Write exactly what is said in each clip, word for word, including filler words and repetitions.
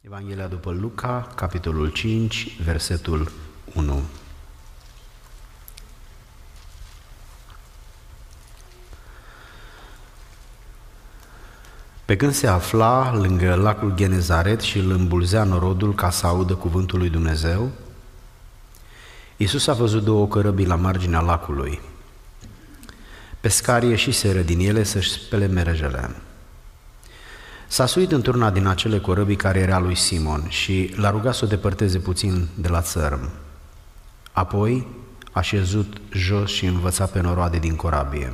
Evanghelia după Luca, capitolul cinci, versetul unu. Pe când se afla lângă lacul Genezaret și îl îmbulzea norodul ca să audă cuvântul lui Dumnezeu, Iisus a văzut două cărăbii la marginea lacului. Pescarii ieșiseră din ele să-și spele merejele. S-a suit într-una din acele corăbii care era lui Simon și l-a rugat să o depărteze puțin de la țărm. Apoi a șezut jos și învăța pe noroade din corabie.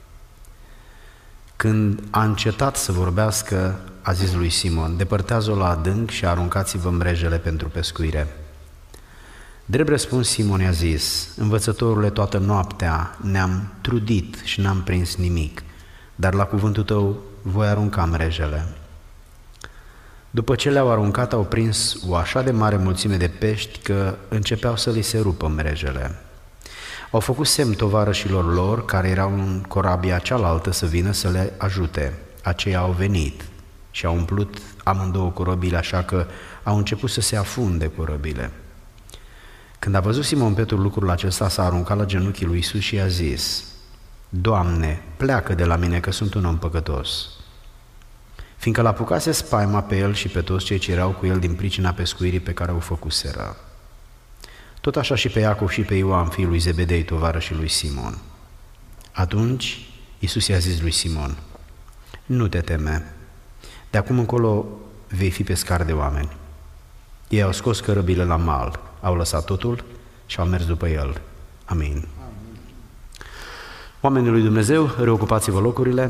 Când a încetat să vorbească, a zis lui Simon: depărtează-o la adânc și aruncați-vă mrejele pentru pescuire. Drept răspuns, Simon i-a zis: învățătorule, toată noaptea ne-am trudit și n-am prins nimic, dar la cuvântul tău voi arunca mrejele. După ce le-au aruncat, au prins o așa de mare mulțime de pești că începeau să li se rupă mrejele. Au făcut semn tovarășilor lor, care erau în corabia cealaltă, să vină să le ajute. Aceia au venit și au umplut amândouă corăbile, așa că au început să se afunde corăbile. Când a văzut Simon Petru lucrul acesta, s-a aruncat la genunchii lui Iisus și i-a zis: Doamne, pleacă de la mine, că sunt un om păcătos. Fiindcă l-apucase spaima pe el și pe toți cei ce erau cu el din pricina pescuirii pe care o făcuseră. Tot așa și pe Iacov și pe Ioan, fiul lui Zebedei, tovarășii lui Simon. Atunci Iisus i-a zis lui Simon: nu te teme, de acum încolo vei fi pescar de oameni. Ei au scos cărăbile la mal, au lăsat totul și au mers după el. Amin. Amin. Oamenii lui Dumnezeu, reocupați-vă locurile.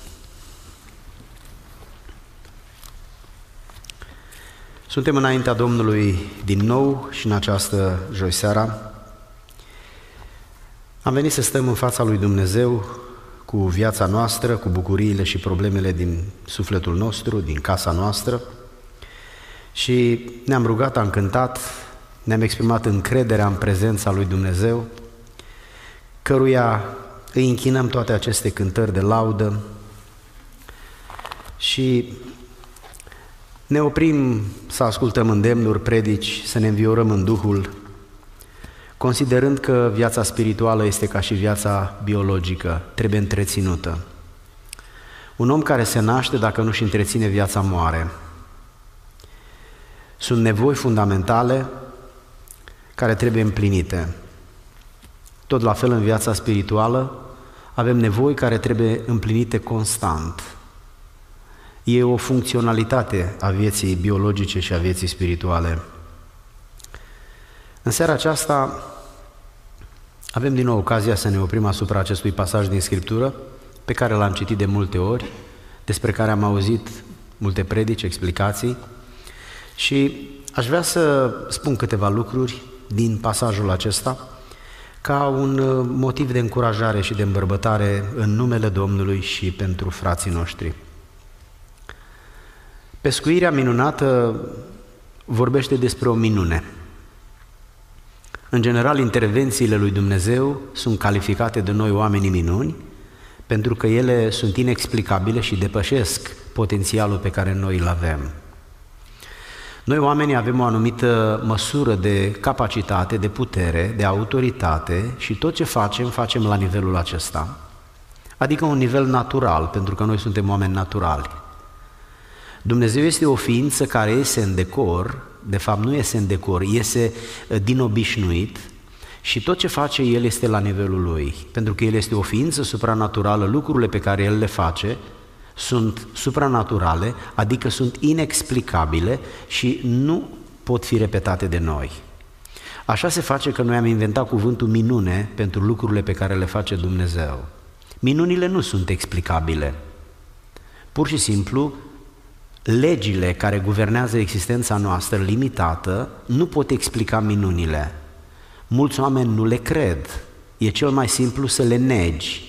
Suntem înaintea Domnului din nou și în această joi seara am venit să stăm în fața lui Dumnezeu cu viața noastră, cu bucuriile și problemele din sufletul nostru, din casa noastră, și ne-am rugat, am cântat, ne-am exprimat încrederea în prezența lui Dumnezeu, căruia îi închinăm toate aceste cântări de laudă și ne oprim să ascultăm îndemnuri, predici, să ne înviorăm în Duhul, considerând că viața spirituală este ca și viața biologică, trebuie întreținută. Un om care se naște, dacă nu-și întreține viața, moare. Sunt nevoi fundamentale care trebuie împlinite. Tot la fel în viața spirituală avem nevoi care trebuie împlinite constant. E o funcționalitate a vieții biologice și a vieții spirituale. În seara aceasta avem din nou ocazia să ne oprim asupra acestui pasaj din Scriptură, pe care l-am citit de multe ori, despre care am auzit multe predici, explicații, și aș vrea să spun câteva lucruri din pasajul acesta ca un motiv de încurajare și de îmbărbătare în numele Domnului și pentru frații noștri. Pescuirea minunată vorbește despre o minune. În general, intervențiile lui Dumnezeu sunt calificate de noi oamenii minuni, pentru că ele sunt inexplicabile și depășesc potențialul pe care noi îl avem. Noi oamenii avem o anumită măsură de capacitate, de putere, de autoritate și tot ce facem, facem la nivelul acesta. Adică un nivel natural, pentru că noi suntem oameni naturali. Dumnezeu este o ființă care iese în decor, de fapt nu iese în decor, iese din obișnuit și tot ce face El este la nivelul Lui. Pentru că El este o ființă supranaturală, lucrurile pe care El le face sunt supranaturale, adică sunt inexplicabile și nu pot fi repetate de noi. Așa se face că noi am inventat cuvântul minune pentru lucrurile pe care le face Dumnezeu. Minunile nu sunt explicabile. Pur și simplu, legile care guvernează existența noastră limitată nu pot explica minunile. Mulți oameni nu le cred. E cel mai simplu să le negi.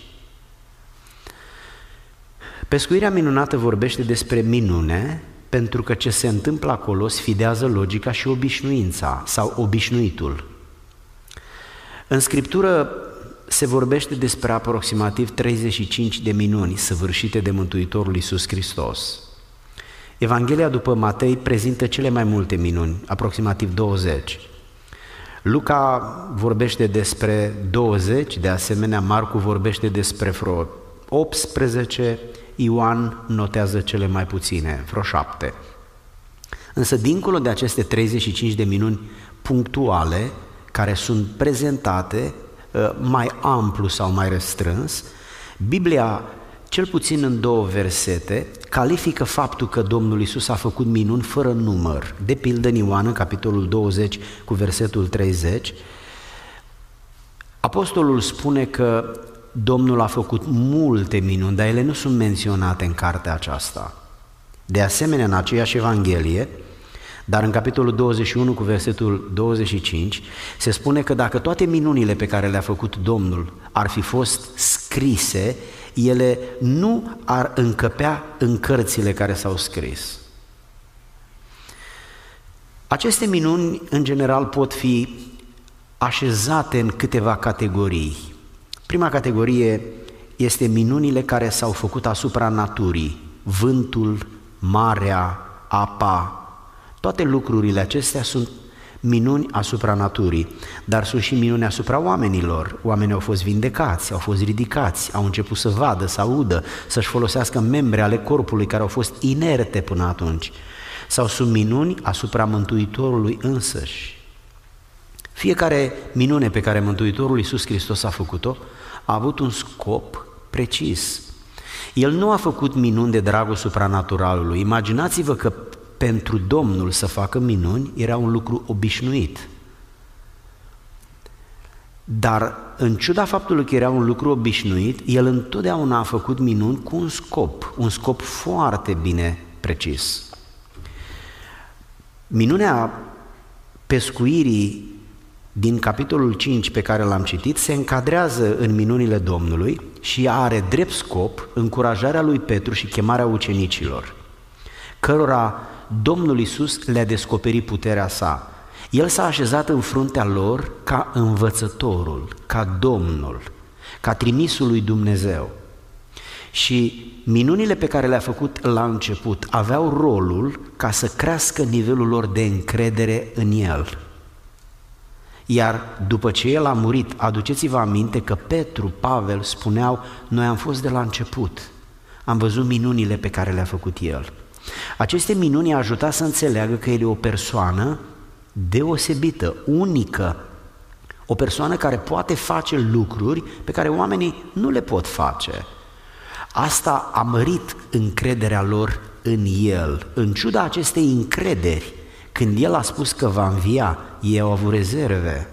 Pescuirea minunată vorbește despre minune, pentru că ce se întâmplă acolo sfidează logica și obișnuința sau obișnuitul. În Scriptură se vorbește despre aproximativ treizeci și cinci de minuni săvârșite de Mântuitorul Iisus Hristos. Evanghelia după Matei prezintă cele mai multe minuni, aproximativ douăzeci. Luca vorbește despre douăzeci, de asemenea Marcu vorbește despre vreo optsprezece, Ioan notează cele mai puține, vreo șapte. Însă dincolo de aceste treizeci și cinci de minuni punctuale, care sunt prezentate mai amplu sau mai restrâns, Biblia, cel puțin în două versete, califică faptul că Domnul Iisus a făcut minuni fără număr. De pildă în Ioan, în capitolul douăzeci, cu versetul treizeci, apostolul spune că Domnul a făcut multe minuni, dar ele nu sunt menționate în cartea aceasta. De asemenea, în aceeași Evanghelie, dar în capitolul douăzeci și unu cu versetul douăzeci și cinci, se spune că dacă toate minunile pe care le-a făcut Domnul ar fi fost scrise, ele nu ar încăpea în cărțile care s-au scris. Aceste minuni, în general, pot fi așezate în câteva categorii. Prima categorie este minunile care s-au făcut asupra naturii, vântul, marea, apa. Toate lucrurile acestea sunt minuni asupra naturii, dar sunt și minuni asupra oamenilor. Oamenii au fost vindecați, au fost ridicați, au început să vadă, să audă, să-și folosească membre ale corpului care au fost inerte până atunci. Sau sunt minuni asupra Mântuitorului însăși. Fiecare minune pe care Mântuitorul Iisus Hristos a făcut-o a avut un scop precis. El nu a făcut minuni de dragul supranaturalului. Imaginați-vă că pentru Domnul să facă minuni era un lucru obișnuit. Dar în ciuda faptului că era un lucru obișnuit, El întotdeauna a făcut minuni cu un scop, un scop foarte bine precis. Minunea pescuirii din capitolul cinci pe care l-am citit se încadrează în minunile Domnului și are drept scop încurajarea lui Petru și chemarea ucenicilor, cărora Domnul Iisus le-a descoperit puterea sa. El s-a așezat în fruntea lor ca învățătorul, ca Domnul, ca trimisul lui Dumnezeu. Și minunile pe care le-a făcut la început aveau rolul ca să crească nivelul lor de încredere în El. Iar după ce El a murit, aduceți-vă aminte că Petru, Pavel spuneau: noi am fost de la început, am văzut minunile pe care le-a făcut El. Aceste minuni i-a ajutat să înțeleagă că El e o persoană deosebită, unică, o persoană care poate face lucruri pe care oamenii nu le pot face. Asta a mărit încrederea lor în El. În ciuda acestei încrederi, când El a spus că va învia, ei au avut rezerve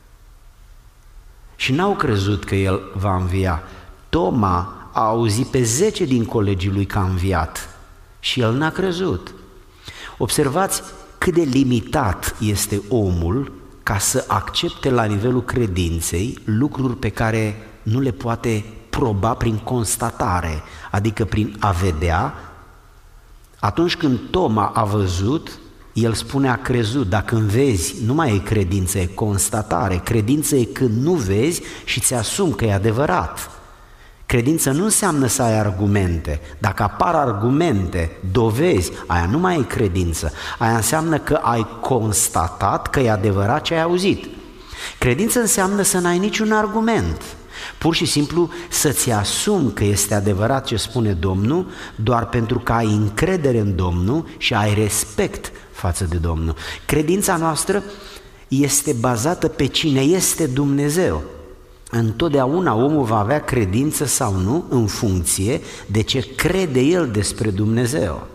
și n-au crezut că El va învia. Toma a auzit pe zece din colegii lui că a înviat și el n-a crezut. Observați cât de limitat este omul ca să accepte la nivelul credinței lucruri pe care nu le poate proba prin constatare, adică prin a vedea. Atunci când Toma a văzut, el spune a crezut. Dacă când vezi, nu mai e credință, e constatare. Credință e când nu vezi și ți asumi că e adevărat. Credință nu înseamnă să ai argumente. Dacă apar argumente, dovezi, aia nu mai e credință. Aia înseamnă că ai constatat că e adevărat ce ai auzit. Credință înseamnă să n-ai niciun argument. Pur și simplu să-ți asumi că este adevărat ce spune Domnul, doar pentru că ai încredere în Domnul și ai respect față de Domnul. Credința noastră este bazată pe cine este Dumnezeu. Întotdeauna omul va avea credință sau nu în funcție de ce crede el despre Dumnezeu.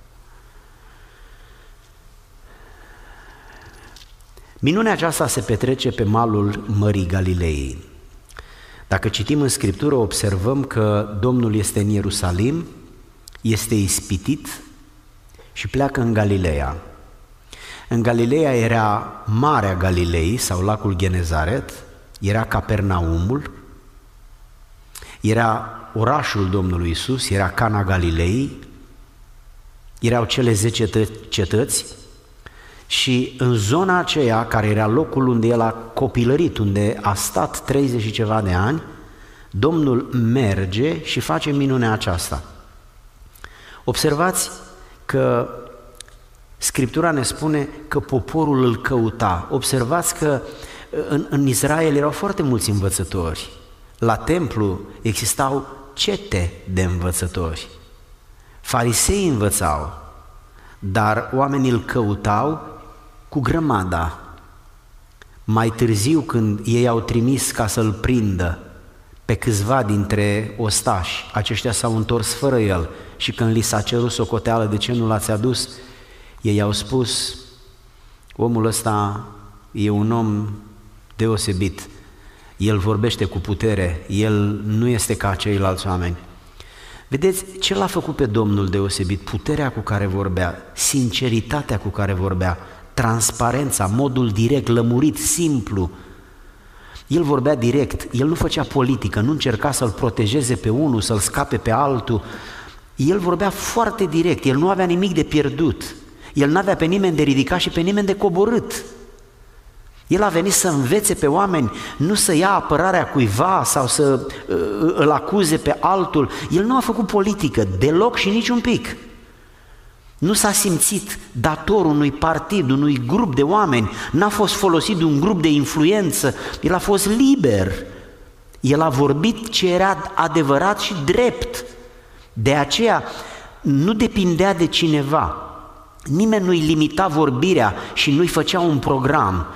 Minunea aceasta se petrece pe malul Mării Galilei. Dacă citim în Scriptură, observăm că Domnul este în Ierusalim, este ispitit și pleacă în Galileea. În Galileea era Marea Galilei sau lacul Genezaret, era Capernaumul, era orașul Domnului Iisus, era Cana Galilei, erau cele zece cetăți și în zona aceea, care era locul unde el a copilărit, unde a stat treizeci și ceva de ani, Domnul merge și face minunea aceasta. Observați că Scriptura ne spune că poporul îl căuta. Observați că în, în Israel erau foarte mulți învățători. La templu existau cete de învățători. Fariseii învățau, dar oamenii îl căutau cu grămada. Mai târziu, când ei au trimis ca să-l prindă pe câțiva dintre ostași, aceștia s-au întors fără el și când li s-a cerut socoteală de ce nu l-ați adus, ei au spus: omul ăsta e un om deosebit, el vorbește cu putere, el nu este ca ceilalți oameni. Vedeți ce l-a făcut pe Domnul deosebit? Puterea cu care vorbea, sinceritatea cu care vorbea, transparența, modul direct, lămurit, simplu. El vorbea direct, el nu făcea politică, nu încerca să-l protejeze pe unul, să-l scape pe altul. El vorbea foarte direct, el nu avea nimic de pierdut, el nu avea pe nimeni de ridicat și pe nimeni de coborât. El a venit să învețe pe oameni, nu să ia apărarea cuiva sau să uh, îl acuze pe altul. El nu a făcut politică deloc și nici un pic. Nu s-a simțit dator unui partid, unui grup de oameni, n-a fost folosit de un grup de influență, el a fost liber. El a vorbit ce era adevărat și drept. De aceea nu depindea de cineva. Nimeni nu-i limita vorbirea și nu-i făcea un program.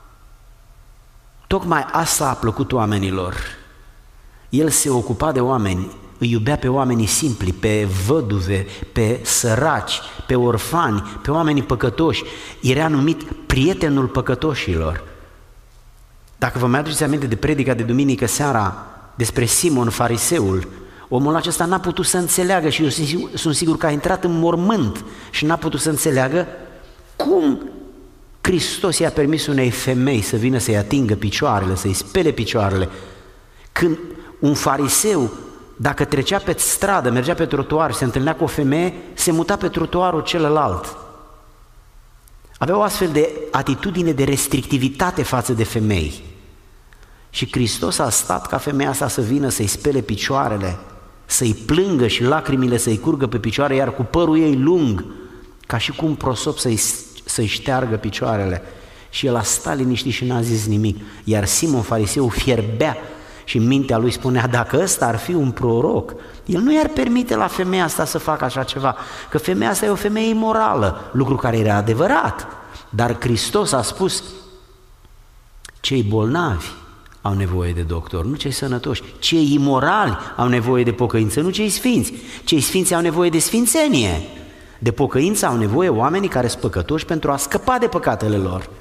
Tocmai asta a plăcut oamenilor. El se ocupa de oameni, îi iubea pe oamenii simpli, pe văduve, pe săraci, pe orfani, pe oamenii păcătoși. Era numit prietenul păcătoșilor. Dacă vă mai aduceți aminte de predica de duminică seara despre Simon fariseul, omul acesta n-a putut să înțeleagă și eu sunt sigur că a intrat în mormânt și n-a putut să înțeleagă cum Hristos i-a permis unei femei să vină să-i atingă picioarele, să-i spele picioarele, când un fariseu, dacă trecea pe stradă, mergea pe trotuar și se întâlnea cu o femeie, se muta pe trotuarul celălalt. Avea o astfel de atitudine de restrictivitate față de femei. Și Hristos a stat ca femeia asta să vină să-i spele picioarele, să-i plângă și lacrimile să-i curgă pe picioare, iar cu părul ei lung, ca și cum prosop să-i să-i șteargă picioarele. Și el a stat liniștit și n-a zis nimic. Iar Simon fariseu fierbea și în mintea lui spunea: dacă ăsta ar fi un proroc, el nu i-ar permite la femeia asta să facă așa ceva, că femeia asta e o femeie imorală, lucru care era adevărat. Dar Hristos a spus: cei bolnavi au nevoie de doctor, nu cei sănătoși. Cei imorali au nevoie de pocăință, nu cei sfinți. Cei sfinți au nevoie de sfințenie. De pocăință au nevoie oamenii care sunt păcătoși pentru a scăpa de păcatele lor.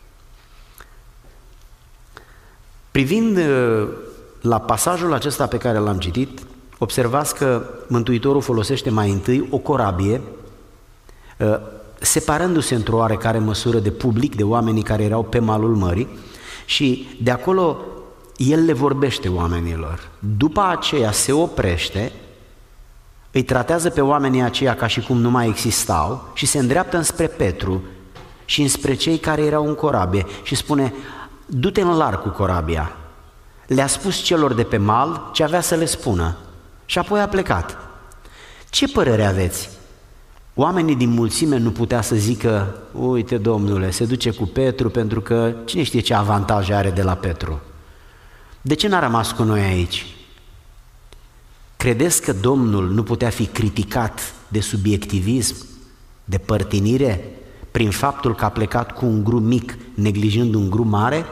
Privind la pasajul acesta pe care l-am citit, observați că Mântuitorul folosește mai întâi o corabie, separându-se într-o oarecare măsură de public, de oamenii care erau pe malul mării, și de acolo el le vorbește oamenilor. După aceea se oprește, îi tratează pe oamenii aceia ca și cum nu mai existau și se îndreaptă înspre Petru și înspre cei care erau în corabie și spune: du-te în larg cu corabia. Le-a spus celor de pe mal ce avea să le spună și apoi a plecat. Ce părere aveți? Oamenii din mulțime nu putea să zică: uite, Domnule, se duce cu Petru pentru că cine știe ce avantaje are de la Petru. De ce n-a rămas cu noi aici? Credeți că Domnul nu putea fi criticat de subiectivism, de părtinire, prin faptul că a plecat cu un grup mic, neglijând un grup mare?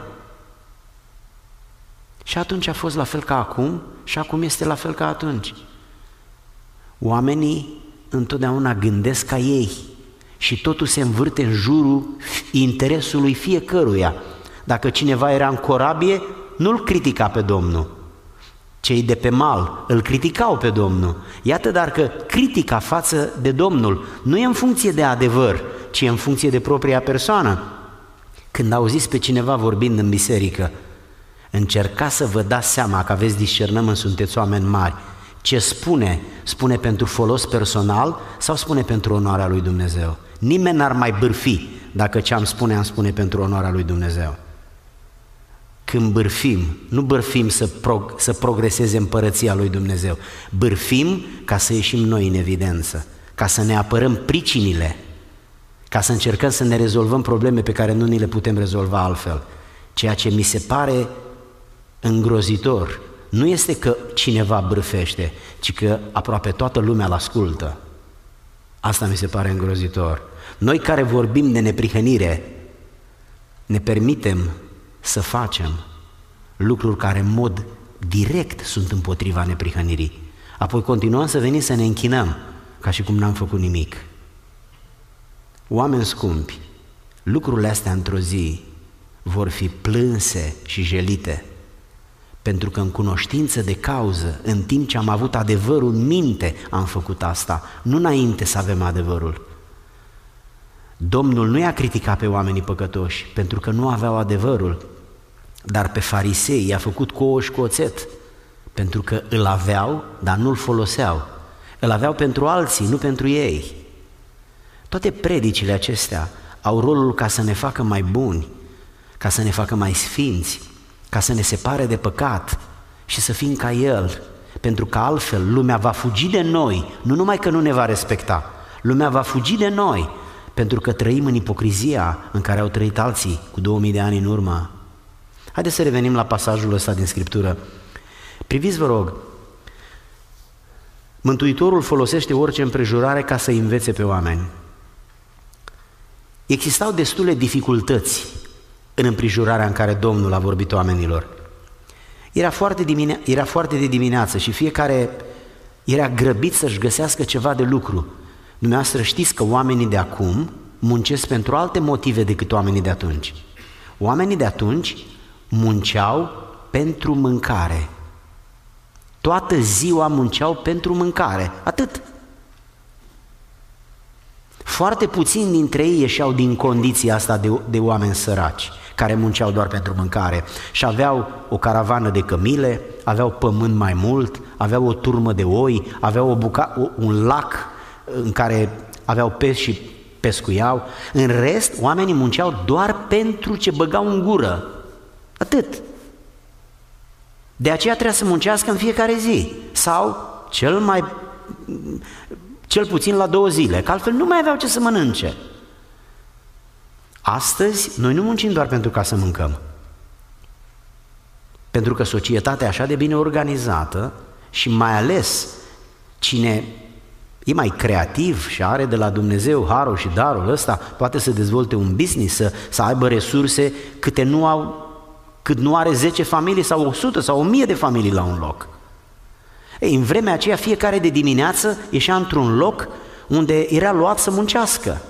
Și atunci a fost la fel ca acum și acum este la fel ca atunci. Oamenii întotdeauna gândesc ca ei și totul se învârte în jurul interesului fiecăruia. Dacă cineva era în corabie, nu-l critica pe Domnul. Cei de pe mal îl criticau pe Domnul. Iată dar că critica față de Domnul nu e în funcție de adevăr, ci e în funcție de propria persoană. Când auziți pe cineva vorbind în biserică, încercați să vă dați seama că aveți discernământ, sunteți oameni mari. Ce spune? Spune pentru folos personal sau spune pentru onoarea lui Dumnezeu? Nimeni n-ar mai bârfi dacă ce am spune, am spune pentru onoarea lui Dumnezeu. Când bârfim, nu bârfim să, prog- să progreseze împărăția lui Dumnezeu, bârfim ca să ieșim noi în evidență, ca să ne apărăm pricinile, ca să încercăm să ne rezolvăm probleme pe care nu ni le putem rezolva altfel. Ceea ce mi se pare îngrozitor nu este că cineva bârfește, ci că aproape toată lumea îl ascultă. Asta mi se pare îngrozitor. Noi care vorbim de neprihănire, ne permitem să facem lucruri care în mod direct sunt împotriva neprihănirii. Apoi continuăm să venim să ne închinăm, ca și cum n-am făcut nimic. Oameni scumpi, lucrurile astea într-o zi vor fi plânse și jelite, pentru că în cunoștință de cauză, în timp ce am avut adevărul în minte, am făcut asta, nu înainte să avem adevărul. Domnul nu i-a criticat pe oamenii păcătoși, pentru că nu aveau adevărul, dar pe farisei i-a făcut cu ouă și cu oțet, pentru că îl aveau, dar nu-l foloseau. Îl aveau pentru alții, nu pentru ei. Toate predicile acestea au rolul ca să ne facă mai buni, ca să ne facă mai sfinți, ca să ne separe de păcat și să fim ca El, pentru că altfel lumea va fugi de noi, nu numai că nu ne va respecta, lumea va fugi de noi, pentru că trăim în ipocrizia în care au trăit alții cu două mii de ani în urmă. Haideți să revenim la pasajul ăsta din Scriptură. Priviți, vă rog, Mântuitorul folosește orice împrejurare ca să învețe pe oameni. Existau destule dificultăți în împrejurarea în care Domnul a vorbit oamenilor. Era foarte, dimine- era foarte de dimineață și fiecare era grăbit să-și găsească ceva de lucru. Dumneavoastră știți că oamenii de acum muncesc pentru alte motive decât oamenii de atunci. Oamenii de atunci munceau pentru mâncare. Toată ziua munceau pentru mâncare, atât. Foarte puțini dintre ei ieșeau din condiția asta de, de oameni săraci, care munceau doar pentru mâncare și aveau o caravană de cămile, aveau pământ mai mult, aveau o turmă de oi, aveau o buca, un lac în care aveau pești și pescuiau. În rest, oamenii munceau doar pentru ce băgau în gură, atât. De aceea trebuia să muncească în fiecare zi sau cel mai cel puțin la două zile, că altfel nu mai aveau ce să mănânce. Astăzi, noi nu muncim doar pentru ca să mâncăm, pentru că societatea e așa de bine organizată și mai ales cine e mai creativ și are de la Dumnezeu harul și darul ăsta, poate să dezvolte un business, să, să aibă resurse câte nu au, cât nu are zece familii sau o sută sau o mie de familii la un loc. Ei, în vremea aceea fiecare de dimineață ieșea într-un loc unde era luat să muncească.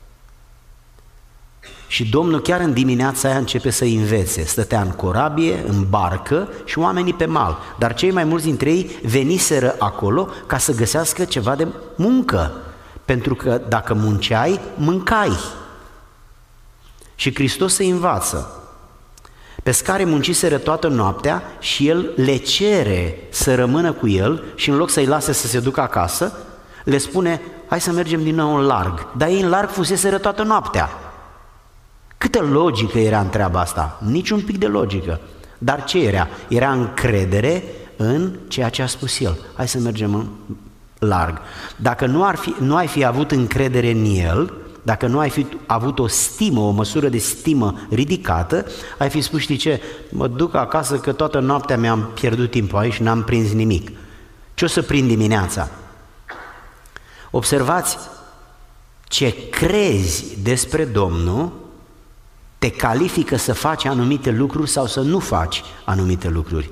Și Domnul chiar în dimineața aia începe să învețe. Stătea în corabie, în barcă și oamenii pe mal. Dar cei mai mulți dintre ei veniseră acolo ca să găsească ceva de muncă. Pentru că dacă munceai, mâncai. Și Hristos se învață. Pescarii munciseră toată noaptea și El le cere să rămână cu El și în loc să-i lase să se ducă acasă, le spune, hai să mergem din nou în larg. Dar ei în larg fuseseră toată noaptea. Câtă logică era în treaba asta? Nici un pic de logică. Dar ce era? Era încredere în ceea ce a spus El. Hai să mergem în larg. Dacă nu, ar fi, nu ai fi avut încredere în El, dacă nu ai fi avut o stimă, o măsură de stimă ridicată, ai fi spus, știi ce, mă duc acasă că toată noaptea mi-am pierdut timpul aici și n-am prins nimic. Ce o să prind dimineața? Observați, ce crezi despre Domnul te califică să faci anumite lucruri sau să nu faci anumite lucruri.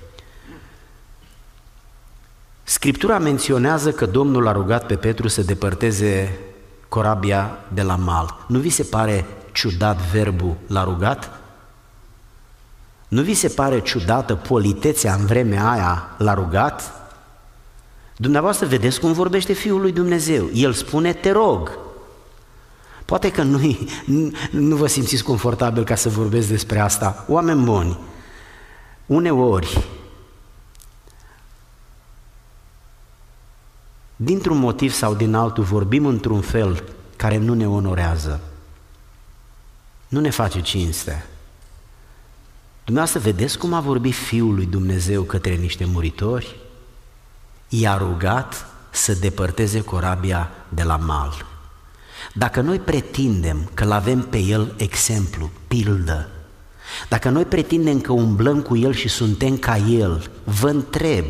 Scriptura menționează că Domnul a rugat pe Petru să depărteze corabia de la mal. Nu vi se pare ciudat verbul l-a rugat? Nu vi se pare ciudată politețea în vremea aia l-a rugat? Dumneavoastră vedeți cum vorbește Fiul lui Dumnezeu. El spune, te rog. Poate că nu, nu vă simțiți confortabil ca să vorbesc despre asta. Oameni buni, uneori, dintr-un motiv sau din altul, vorbim într-un fel care nu ne onorează, nu ne face cinste. Dumneavoastră vedeți cum a vorbit Fiul lui Dumnezeu către niște muritori? I-a rugat să depărteze corabia de la mal. Dacă noi pretindem că l-avem pe el exemplu, pildă, dacă noi pretindem că umblăm cu el și suntem ca el, vă întreb,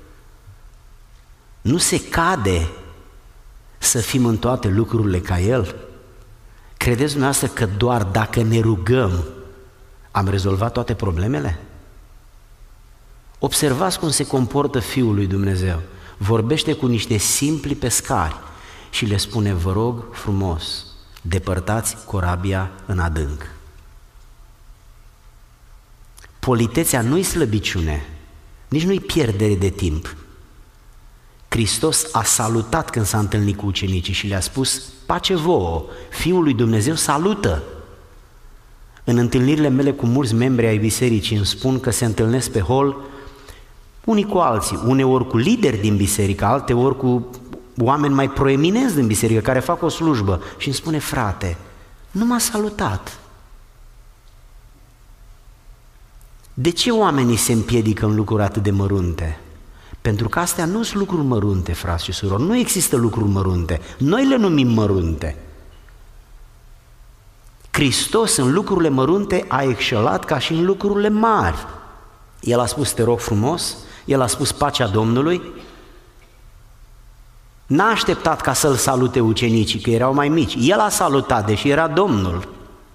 nu se cade să fim în toate lucrurile ca el? Credeți dumneavoastră că doar dacă ne rugăm am rezolvat toate problemele? Observați cum se comportă Fiul lui Dumnezeu. Vorbește cu niște simpli pescari și le spune, vă rog frumos, depărtați corabia în adânc. Politețea nu-i slăbiciune, nici nu-i pierdere de timp. Hristos a salutat când s-a întâlnit cu ucenicii și le-a spus, pace vouă, Fiul lui Dumnezeu salută. În întâlnirile mele cu mulți membri ai bisericii îmi spun că se întâlnesc pe hol unii cu alții, uneori cu lideri din biserică, alteori cu oameni mai proeminenți din biserică care fac o slujbă și îmi spune, frate, nu m-a salutat. De ce oamenii se împiedică în lucruri atât de mărunte? Pentru că astea nu sunt lucruri mărunte, frați și surori, nu există lucruri mărunte, noi le numim mărunte. Hristos în lucrurile mărunte a excelat ca și în lucrurile mari. El a spus, te rog frumos, El a spus pacea Domnului, n-a așteptat ca să-L salute ucenicii, că erau mai mici, El a salutat, deși era Domnul.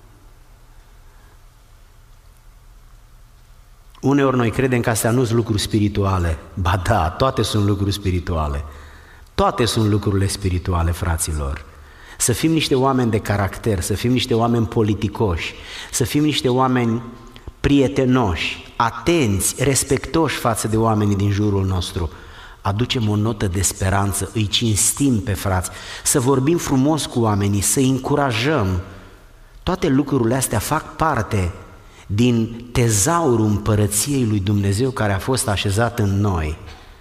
Uneori noi credem că astea nu sunt lucruri spirituale. Ba da, toate sunt lucruri spirituale. Toate sunt lucrurile spirituale, fraților. Să fim niște oameni de caracter, să fim niște oameni politicoși, să fim niște oameni prietenoși, atenți, respectoși față de oamenii din jurul nostru. Aducem o notă de speranță, îi cinstim pe frați, să vorbim frumos cu oamenii, să-i încurajăm. Toate lucrurile astea fac parte din tezaurul împărăției lui Dumnezeu care a fost așezat în noi.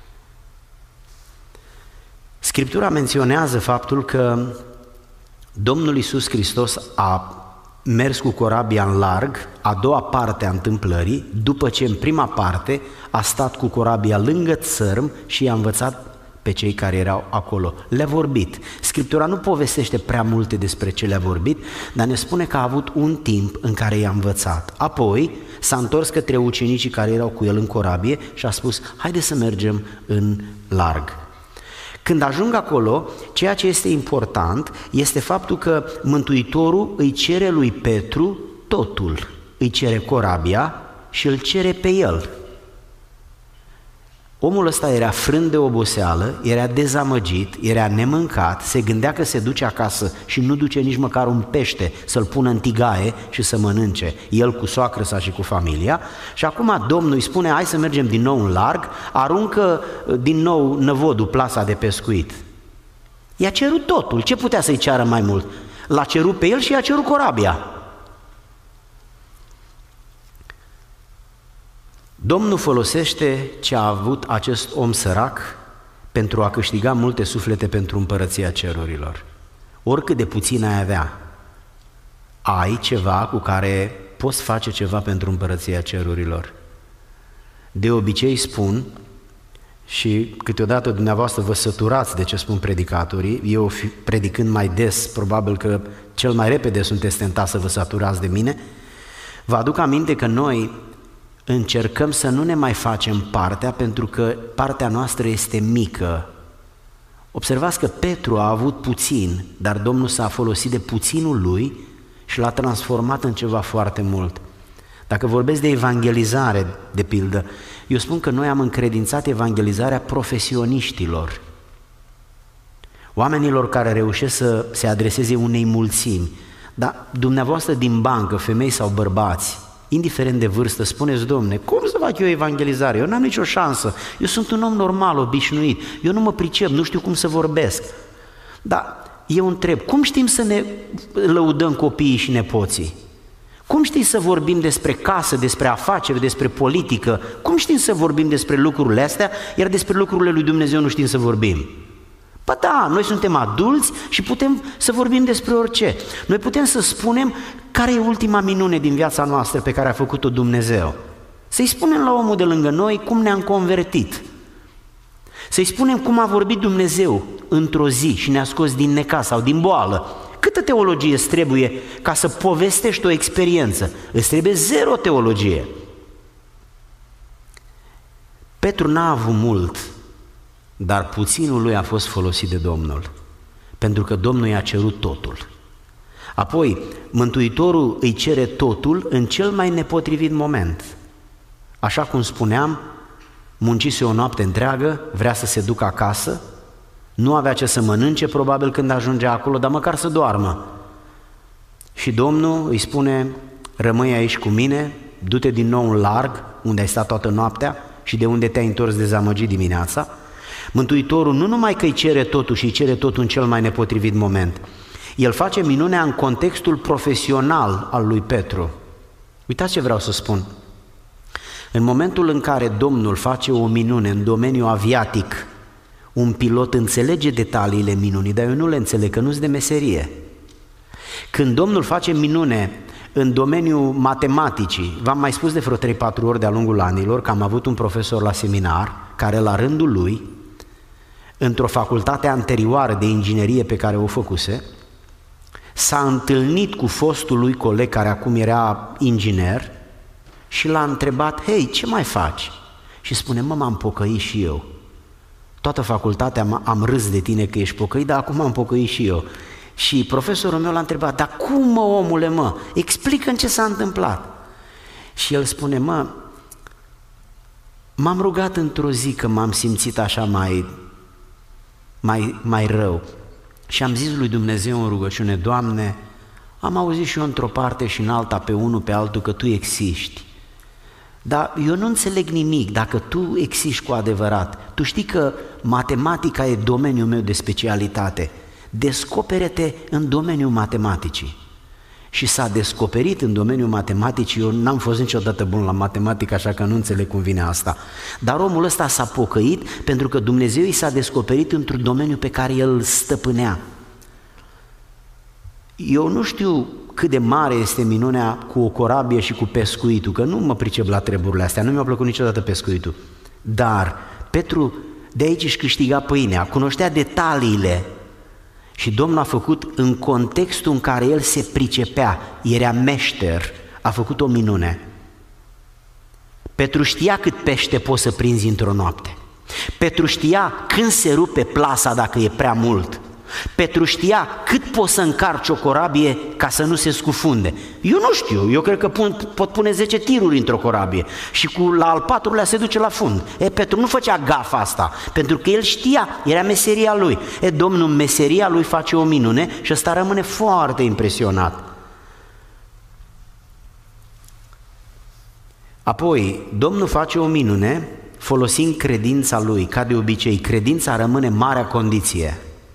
Scriptura menționează faptul că Domnul Iisus Hristos a mers cu corabia în larg, a doua parte a întâmplării, după ce în prima parte a stat cu corabia lângă țărm și i-a învățat pe cei care erau acolo. Le-a vorbit. Scriptura nu povestește prea multe despre ce le-a vorbit, dar ne spune că a avut un timp în care i-a învățat. Apoi s-a întors către ucenicii care erau cu el în corabie și a spus, haide să mergem în larg. Când ajung acolo, ceea ce este important este faptul că Mântuitorul îi cere lui Petru totul. Îi cere corabia și îl cere pe el. Omul ăsta era frânt de oboseală, era dezamăgit, era nemâncat, se gândea că se duce acasă și nu duce nici măcar un pește să-l pună în tigaie și să mănânce, el cu soacră sa și cu familia. Și acum Domnul îi spune, hai să mergem din nou în larg, aruncă din nou năvodul, plasa de pescuit. I-a cerut totul, ce putea să-i ceară mai mult? L-a cerut pe el și i-a cerut corabia. Domnul folosește ce a avut acest om sărac pentru a câștiga multe suflete pentru împărăția cerurilor. Oricât de puțin ai avea, ai ceva cu care poți face ceva pentru împărăția cerurilor. De obicei spun, și câteodată dumneavoastră vă săturați de ce spun predicatorii, eu predicând mai des, probabil că cel mai repede sunteți tentați să vă saturați de mine, vă aduc aminte că noi încercăm să nu ne mai facem partea pentru că partea noastră este mică. Observați că Petru a avut puțin, dar Domnul s-a folosit de puținul lui și l-a transformat în ceva foarte mult. Dacă vorbesc de evangelizare, de pildă, eu spun că noi am încredințat evangelizarea profesioniștilor, oamenilor care reușesc să se adreseze unei mulțimi. Dar dumneavoastră din bancă, femei sau bărbați, indiferent de vârstă, spuneți, Domne, cum să fac eu evangelizare? Eu n-am nicio șansă, eu sunt un om normal, obișnuit, eu nu mă pricep, nu știu cum să vorbesc. Dar eu întreb, cum știm să ne lăudăm copiii și nepoții? Cum știm să vorbim despre casă, despre afaceri, despre politică? Cum știm să vorbim despre lucrurile astea, iar despre lucrurile lui Dumnezeu nu știm să vorbim? Păi da, noi suntem adulți și putem să vorbim despre orice. Noi putem să spunem care e ultima minune din viața noastră pe care a făcut-o Dumnezeu. Să-i spunem la omul de lângă noi cum ne-am convertit. Să-i spunem cum a vorbit Dumnezeu într-o zi și ne-a scos din necaz sau din boală. Câtă teologie îți trebuie ca să povestești o experiență? Îți trebuie zero teologie. Petru n-a avut mult, dar puținul lui a fost folosit de Domnul, pentru că Domnul i-a cerut totul. Apoi, Mântuitorul îi cere totul în cel mai nepotrivit moment. Așa cum spuneam, muncise o noapte întreagă, vrea să se ducă acasă, nu avea ce să mănânce probabil când ajungea acolo, dar măcar să doarmă. Și Domnul îi spune, rămâi aici cu mine, du-te din nou în larg, unde ai stat toată noaptea și de unde te-ai întors dezamăgit dimineața. Mântuitorul nu numai că îi cere totul și îi cere totul în cel mai nepotrivit moment, el face minunea în contextul profesional al lui Petru. Uitați ce vreau să spun. În momentul în care Domnul face o minune în domeniul aviatic, un pilot înțelege detaliile minunii, dar eu nu le înțeleg, că nu-s de meserie. Când Domnul face minune în domeniul matematicii, v-am mai spus de vreo trei patru ori de-a lungul anilor că am avut un profesor la seminar care la rândul lui, într-o facultate anterioară de inginerie pe care o făcuse, s-a întâlnit cu fostul lui coleg care acum era inginer și l-a întrebat, hei, ce mai faci? Și spune, mă, m-am pocăit și eu. Toată facultatea am râs de tine că ești pocăit, dar acum am pocăit și eu. Și profesorul meu l-a întrebat, dar cum, mă, omule, mă? Explică-mi ce s-a întâmplat. Și el spune, mă, m-am rugat într-o zi că m-am simțit așa mai, mai, mai rău. Și am zis lui Dumnezeu în rugăciune, Doamne, am auzit și eu într-o parte și în alta, pe unul, pe altul, că Tu existi. Dar eu nu înțeleg nimic dacă Tu existi cu adevărat. Tu știi că matematica e domeniul meu de specialitate. Descopere-te în domeniul matematicii. Și s-a descoperit în domeniul matematicii, eu n-am fost niciodată bun la matematică, așa că nu înțeleg cum vine asta. Dar omul ăsta s-a pocăit pentru că Dumnezeu i s-a descoperit într-un domeniu pe care el îl stăpânea. Eu nu știu cât de mare este minunea cu o corabie și cu pescuitul, că nu mă pricep la treburile astea, nu mi-a plăcut niciodată pescuitul. Dar Petru de aici își câștiga pâinea, cunoștea detaliile și Domnul a făcut în contextul în care el se pricepea, era meșter, a făcut o minune. Petru știa cât pește poți să prinzi într-o noapte. Petru știa când se rupe plasa dacă e prea mult. Petru știa cât poți să încarci o corabie ca să nu se scufunde. Eu nu știu, eu cred că pun, pot pune zece tiruri într-o corabie și cu la al patrulea se duce la fund. E, Petru nu făcea gafa asta, pentru că el știa, era meseria lui. E, Domnul, meseria lui face o minune și ăsta rămâne foarte impresionat. Apoi, Domnul face o minune folosind credința lui, ca de obicei. Credința rămâne marea condiție.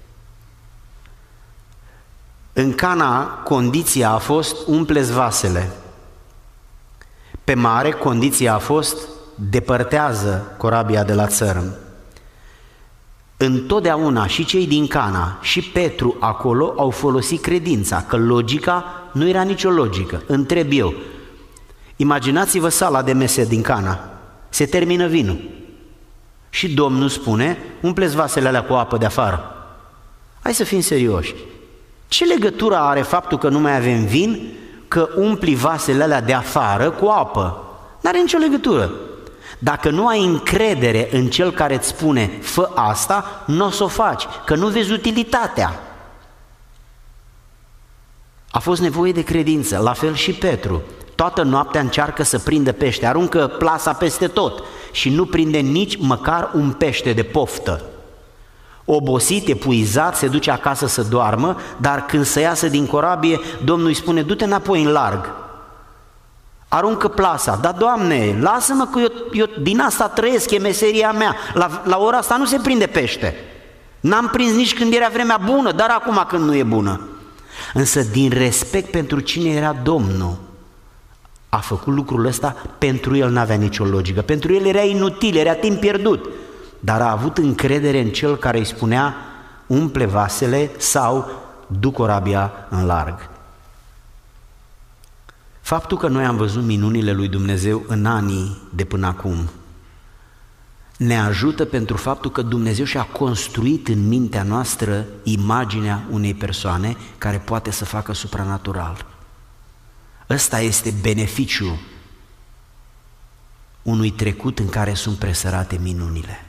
În Cana, condiția a fost umpleți vasele. Pe mare, condiția a fost depărtează corabia de la țărm. Întotdeauna și cei din Cana și Petru acolo au folosit credința, că logica nu era nicio logică. Întreb eu, imaginați-vă sala de mese din Cana, se termină vinul și Domnul spune, umpleți vasele alea cu apă de afară. Hai să fim serioși. Ce legătură are faptul că nu mai avem vin, că umpli vasele alea de afară cu apă? N-are nicio legătură. Dacă nu ai încredere în cel care îți spune, fă asta, nu o să o faci, că nu vezi utilitatea. A fost nevoie de credință, la fel și Petru. Toată noaptea încearcă să prindă pește, aruncă plasa peste tot și nu prinde nici măcar un pește de poftă. Obosit, epuizat, se duce acasă să doarmă, dar când se iasă din corabie, Domnul îi spune, du-te înapoi în larg, aruncă plasa. Dar, Doamne, lasă-mă că eu, eu din asta trăiesc, e meseria mea, la, la ora asta nu se prinde pește. N-am prins nici când era vremea bună, dar acum când nu e bună. Însă din respect pentru cine era Domnul, a făcut lucrul ăsta, pentru el n-avea nicio logică, pentru el era inutil, era timp pierdut. Dar a avut încredere în cel care îi spunea, umple vasele sau du corabia în larg. Faptul că noi am văzut minunile lui Dumnezeu în anii de până acum ne ajută pentru faptul că Dumnezeu și-a construit în mintea noastră imaginea unei persoane care poate să facă supranatural. Ăsta este beneficiul unui trecut în care sunt presărate minunile.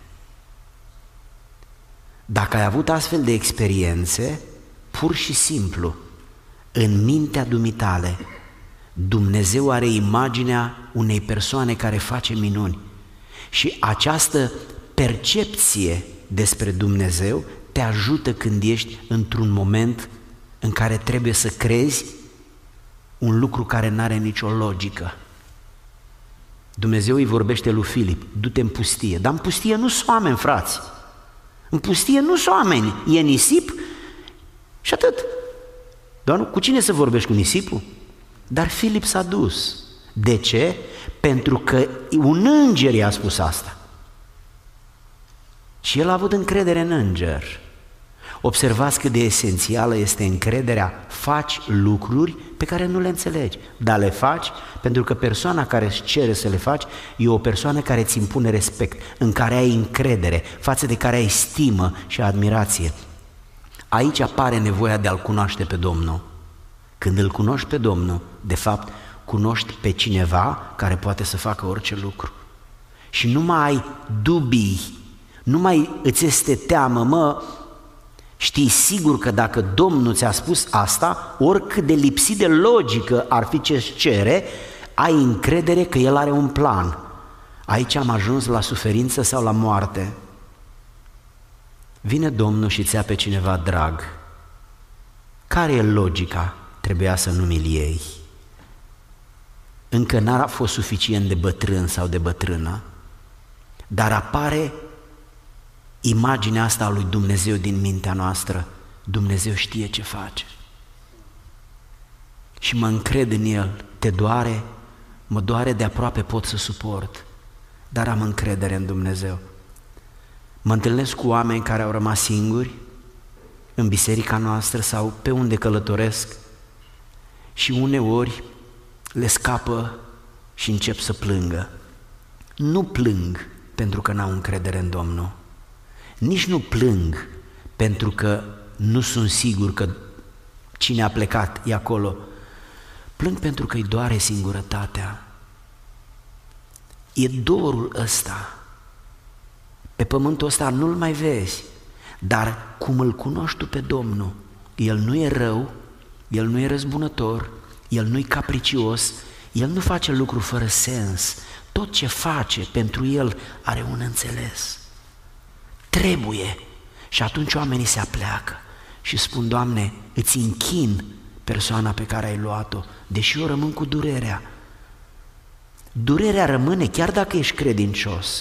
Dacă ai avut astfel de experiențe, pur și simplu, în mintea dumitale, Dumnezeu are imaginea unei persoane care face minuni și această percepție despre Dumnezeu te ajută când ești într-un moment în care trebuie să crezi un lucru care nu are nicio logică. Dumnezeu îi vorbește lui Filip, du-te în pustie, dar în pustie nu sunt oameni, frați, în pustie nu sunt oameni, e nisip și atât. Doar cu cine să vorbești, cu nisipul? Dar Filip s-a dus. De ce? Pentru că un înger i-a spus asta. Și el a avut încredere în înger. Observați cât de esențială este încrederea. Faci lucruri pe care nu le înțelegi, dar le faci pentru că persoana care îți cere să le faci e o persoană care îți impune respect, în care ai încredere, față de care ai stimă și admirație. Aici apare nevoia de a-L cunoaște pe Domnul. Când îl cunoști pe Domnul, de fapt, cunoști pe cineva care poate să facă orice lucru. Și nu mai ai dubii, nu mai îți este teamă, mă, știi sigur că dacă Domnul ți-a spus asta, oricât de lipsit de logică ar fi ce-ți cere, ai încredere că El are un plan. Aici am ajuns la suferință sau la moarte. Vine Domnul și ți-a pe cineva drag. Care e logica? Trebuia să nu-mi iei. Încă n-a fost suficient de bătrân sau de bătrână, dar apare imaginea asta a lui Dumnezeu din mintea noastră. Dumnezeu știe ce face. Și mă încred în El. Te doare? Mă doare de aproape, pot să suport, dar am încredere în Dumnezeu. Mă întâlnesc cu oameni care au rămas singuri în biserica noastră sau pe unde călătoresc și uneori le scapă și încep să plângă. Nu plâng pentru că n-au încredere în Domnul, nici nu plâng pentru că nu sunt sigur că cine a plecat e acolo. Plâng pentru că îi doare singurătatea. E dorul ăsta. Pe pământul ăsta nu-l mai vezi, dar cum îl cunoști tu pe Domnul, El nu e rău, El nu e răzbunător, El nu e capricios, El nu face lucruri fără sens. Tot ce face pentru El are un înțeles. Trebuie. Și atunci oamenii se apleacă și spun: Doamne, îți închin persoana pe care ai luat-o, deși eu rămân cu durerea. Durerea rămâne chiar dacă ești credincios.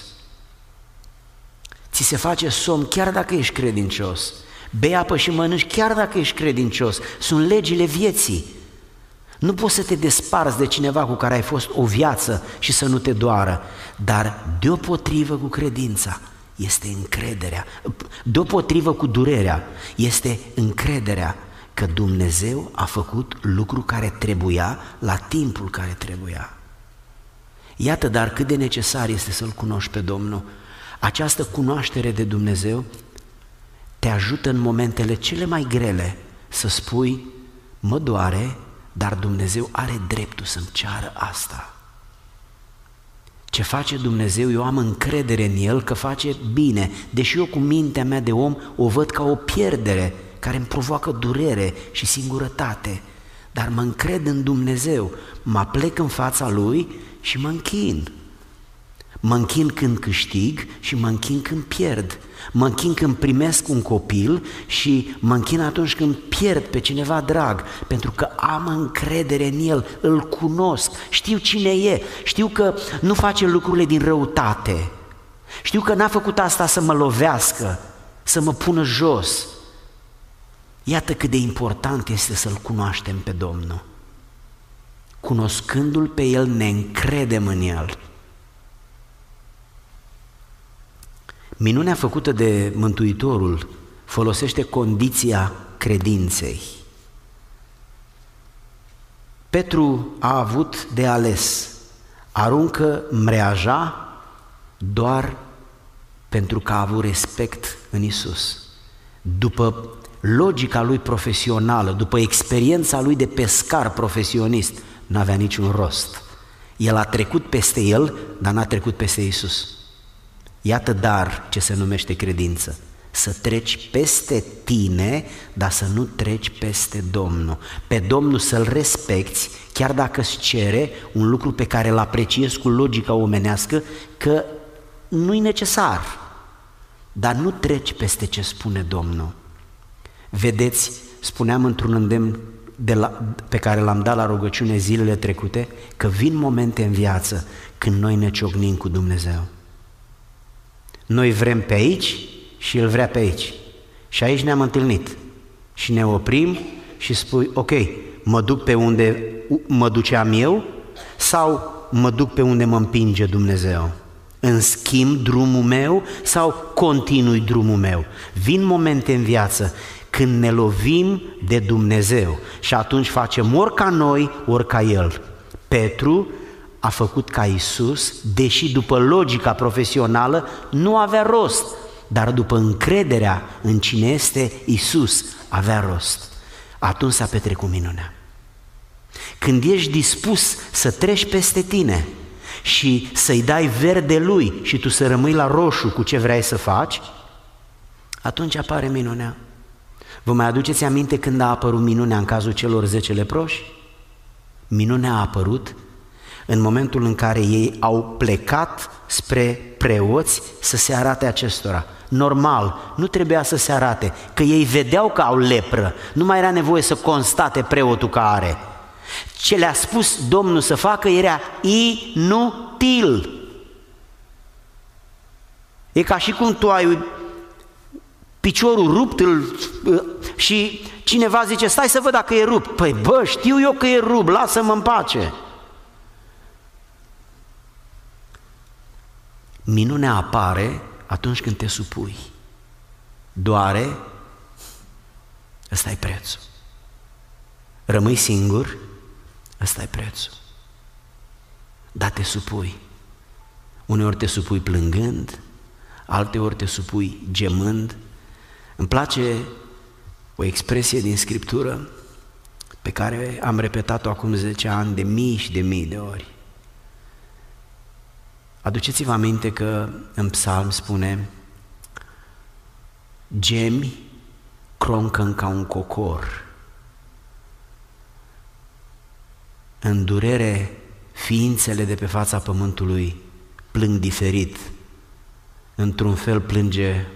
Ți se face somn chiar dacă ești credincios. Bei apă și mănânci chiar dacă ești credincios. Sunt legile vieții. Nu poți să te desparți de cineva cu care ai fost o viață și să nu te doară, dar deopotrivă cu credința este încrederea, deopotrivă cu durerea este încrederea că Dumnezeu a făcut lucru care trebuia la timpul care trebuia. Iată dar cât de necesar este să-L cunoști pe Domnul. Această cunoaștere de Dumnezeu te ajută în momentele cele mai grele să spui: mă doare, dar Dumnezeu are dreptul să-mi ceară asta. Ce face Dumnezeu, eu am încredere în El că face bine, deși eu cu mintea mea de om o văd ca o pierdere care îmi provoacă durere și singurătate, dar mă încred în Dumnezeu, mă plec în fața Lui și mă închin. Mă închin când câștig și mă închin când pierd. Mă închin când primesc un copil și mă închin atunci când pierd pe cineva drag, pentru că am încredere în El, îl cunosc, știu cine e, știu că nu face lucrurile din răutate, știu că n-a făcut asta să mă lovească, să mă pună jos. Iată cât de important este să-L cunoaștem pe Domnul. Cunoscându-L pe El, ne încredem în El. Minunea făcută de Mântuitorul folosește condiția credinței. Petru a avut de ales: aruncă mreaja doar Pentru că a avut respect în Iisus. După logica lui profesională, după experiența lui de pescar profesionist, n-avea niciun rost. El a trecut peste el, dar n-a trecut peste Iisus. Iată dar ce se numește credință. Să treci peste tine, dar să nu treci peste Domnul. Pe Domnul să-L respecti, chiar dacă îți cere un lucru pe care îl apreciezi cu logica omenească, că nu-i necesar, dar nu treci peste ce spune Domnul. Vedeți, spuneam într-un îndemn de la, pe care l-am dat la rugăciune zilele trecute, că vin momente în viață când noi ne ciocnim cu Dumnezeu. Noi vrem pe aici și El vrea pe aici. Și aici ne-am întâlnit și ne oprim și spui, ok, mă duc pe unde mă duceam eu sau mă duc pe unde mă împinge Dumnezeu? În schimb drumul meu sau continui drumul meu? Vin momente în viață când ne lovim de Dumnezeu și atunci facem ori ca noi, ori ca El. Petru a făcut ca Iisus, deși după logica profesională nu avea rost, dar după încrederea în cine este Iisus avea rost. Atunci s-a petrecut minunea. Când ești dispus să treci peste tine și să-i dai verde lui și tu să rămâi la roșu cu ce vrei să faci, atunci apare minunea. Vă mai aduceți aminte când a apărut minunea în cazul celor zece leproși? Minunea a apărut în momentul în care ei au plecat spre preoți să se arate acestora. Normal, nu trebuia să se arate, că ei vedeau că au lepră, nu mai era nevoie să constate preotul că are. Ce le-a spus Domnul să facă era inutil. E ca și cum tu ai piciorul rupt îl, și cineva zice, stai să văd dacă e rupt. Păi bă, știu eu că e rupt, lasă-mă în pace. Minunea apare atunci când te supui. Doare, ăsta e prețul. Rămâi singur, ăsta e prețul. Dar te supui. Uneori te supui plângând, alteori te supui gemând. Îmi place o expresie din Scriptură pe care am repetat-o acum zece ani de mii și de mii de ori. Aduceți-vă aminte că în psalm spune: gemi, croncăn ca un cocor. În durere, ființele de pe fața pământului plâng diferit. Într-un fel plânge.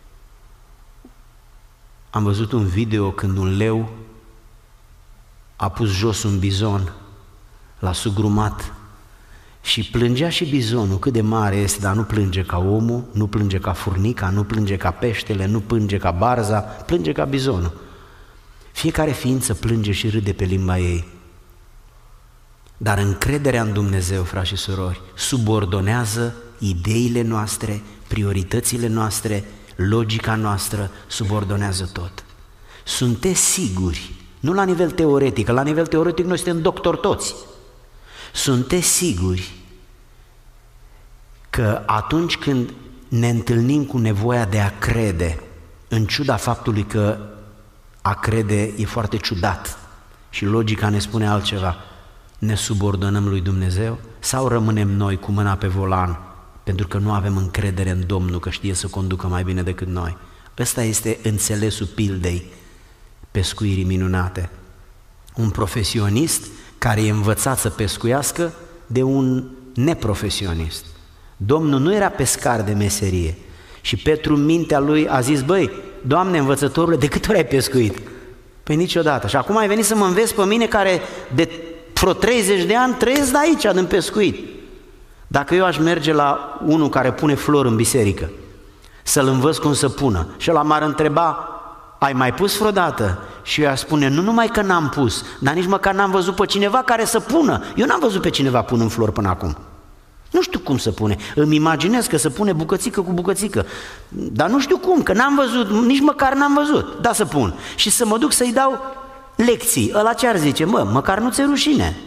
Am văzut un video când un leu a pus jos un bizon, l-a sugrumat și plângea și bizonul, cât de mare este, dar nu plânge ca omul, nu plânge ca furnica, nu plânge ca peștele, nu plânge ca barza, plânge ca bizonul. Fiecare ființă plânge și râde pe limba ei. Dar încrederea în Dumnezeu, frați și surori, subordonează ideile noastre, prioritățile noastre, logica noastră, subordonează tot. Sunteți siguri, nu la nivel teoretic, la nivel teoretic noi suntem doctori toți. Sunteți siguri că atunci când ne întâlnim cu nevoia de a crede, în ciuda faptului că a crede e foarte ciudat și logica ne spune altceva, ne subordonăm lui Dumnezeu sau rămânem noi cu mâna pe volan pentru că nu avem încredere în Domnul că știe să conducă mai bine decât noi? Ăsta este înțelesul pildei pescuirii minunate. Un profesionist care e învățat să pescuiască de un neprofesionist. Domnul nu era pescar de meserie și Petru în mintea lui a zis: băi, Doamne, învățătorule, de câte ori ai pescuit? Păi niciodată. Și acum ai venit să mă înveți pe mine care de vreo treizeci de ani trăiesc de aici, din pescuit. Dacă eu aș merge la unul care pune flori în biserică să-l învăț cum să pună și ăla m-ar întreba: ai mai pus vreodată? Și eu aș spune: nu numai că n-am pus, dar nici măcar n-am văzut pe cineva care să pună. Eu n-am văzut pe cineva punând flori până acum. Nu știu cum să pune. Îmi imaginez că să pune bucățică cu bucățică, dar nu știu cum, că n-am văzut, nici măcar n-am văzut. Da, să pun. Și să mă duc să-i dau lecții. Ăla ce ar zice? Mă, măcar nu ți-e rușine.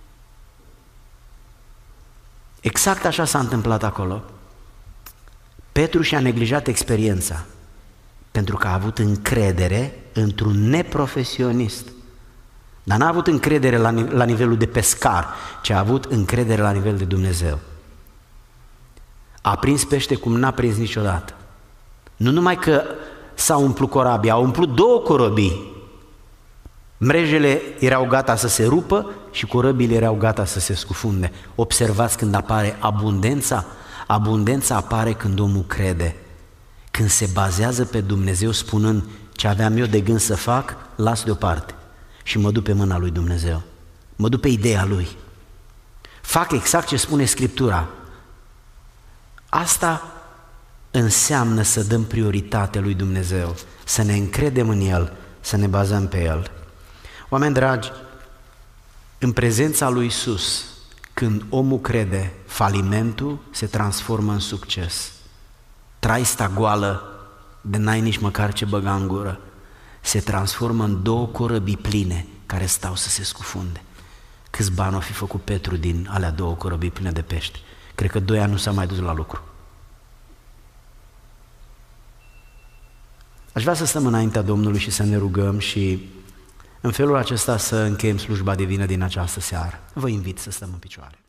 Exact așa s-a întâmplat acolo. Petru și-a neglijat experiența pentru că a avut încredere într-un neprofesionist. Dar n-a avut încredere la, la nivelul de pescar, ci a avut încredere la nivel de Dumnezeu. A prins pește cum n-a prins niciodată. Nu numai că s-a umplut corabia, au umplut două corăbii. Mrejele erau gata să se rupă și corăbile erau gata să se scufunde. Observați când apare abundența? Abundența apare când omul crede, când se bazează pe Dumnezeu spunând ce aveam eu de gând să fac, las deoparte și mă duc pe mâna lui Dumnezeu, mă duc pe ideea Lui. Fac exact ce spune Scriptura. Asta înseamnă să dăm prioritate lui Dumnezeu, să ne încredem în El, să ne bazăm pe El. Oameni dragi, în prezența lui Iisus, când omul crede, falimentul se transformă în succes. Traista goală, de n-ai nici măcar ce băga în gură, se transformă în două corăbii pline care stau să se scufunde. Câți bani o fi făcut Petru din alea două corăbii pline de pește? Cred că doi ani nu s-a mai dus la lucru. Aș vrea să stăm înaintea Domnului și să ne rugăm și în felul acesta să încheiem slujba divină din această seară. Vă invit să stăm în picioare.